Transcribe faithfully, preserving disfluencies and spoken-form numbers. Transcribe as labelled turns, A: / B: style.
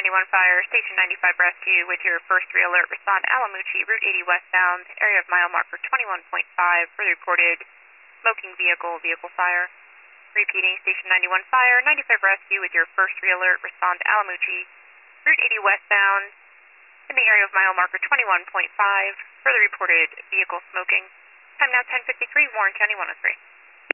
A: ninety-one Fire, Station ninety-five Rescue with your first three alert. Respond Alamucci, Route eighty westbound, area of mile marker twenty-one point five for the reported smoking vehicle, vehicle fire. Repeating, Station ninety-one Fire, ninety-five Rescue with your first three alert. Respond Alamucci, Route eighty westbound, in the area of mile marker twenty-one point five for the reported vehicle smoking. Time now ten fifty-three, Warren County one oh three.